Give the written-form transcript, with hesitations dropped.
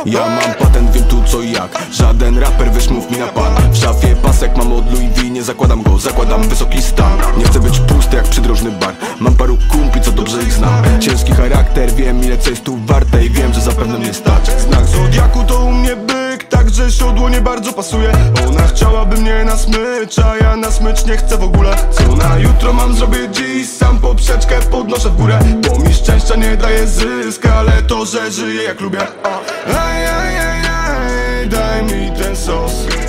Ja mam patent, wiem tu co i jak. Żaden raper, wiesz, mów mi na pan. W szafie pasek mam od Louis V, nie zakładam go, zakładam wysoki stan. Nie chcę być pusty jak przydrożny bar. Mam paru kumpli, co dobrze ich znam. Ciężki charakter, wiem ile co jest tu warte i wiem, że zapewne mnie stać. Znak zodiaku to u mnie byk, także siodło nie bardzo pasuje. Ona chciałaby mnie na smycz, a ja na smycz nie chcę w ogóle. Co na jutro mam, zrobię dziś, sam poprzeczkę podnoszę w górę. Bo mi szczęścia nie daje zysk, ale to, że żyję jak lubię. Aj, aj, aj, aj, daj mi ten sos.